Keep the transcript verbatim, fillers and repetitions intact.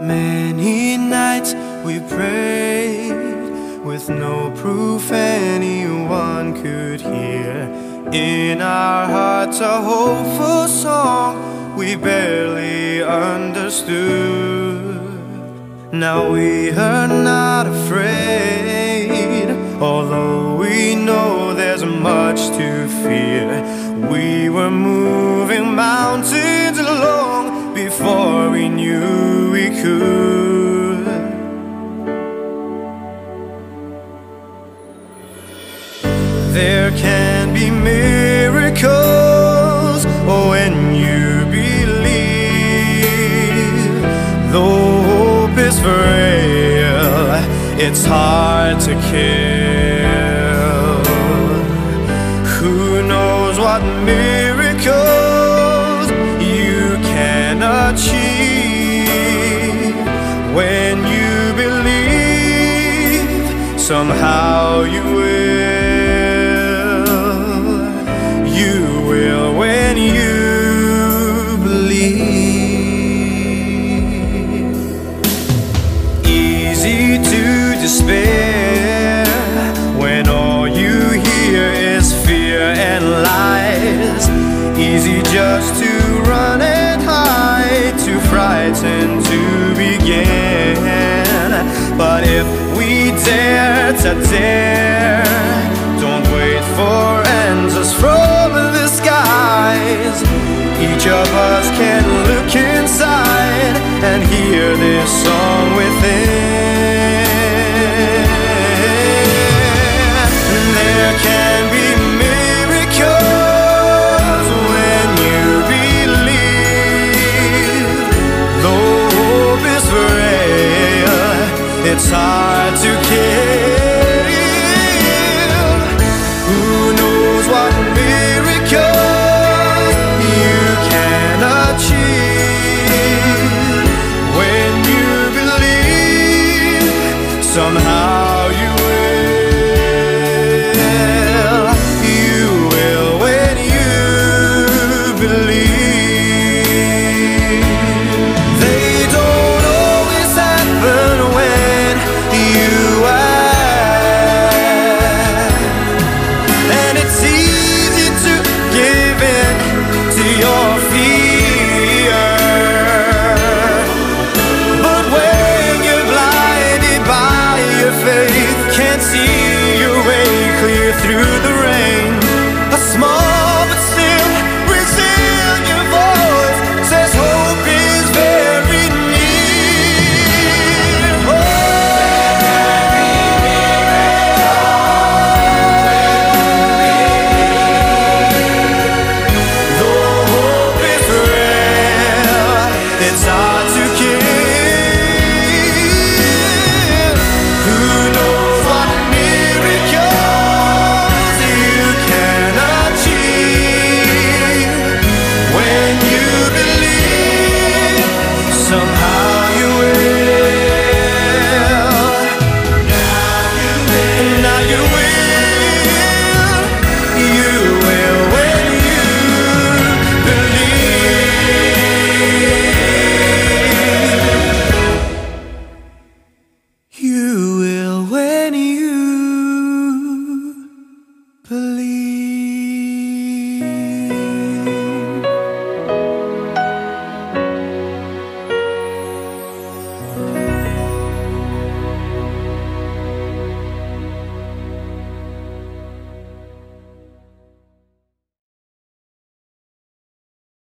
Many nights we prayed with no proof anyone could hear. In our hearts a hopeful song we barely understood. Now we are not afraid, although we know there's much to fear. We were moving mountains long before we knew we could. There can be miracles when you believe. Though hope is frail, it's hard to kill. Who knows what miracles you can achieve when you believe? Somehow you will. You will when you believe. Easy to despair when all you hear is fear and lies. Easy just to run and hide, too frightened to begin. But if we dare to dare, don't wait for answers from the skies. Each of us can look inside and hear this song within. There can be miracles when you believe. Though hope is frail, it's hard to kill.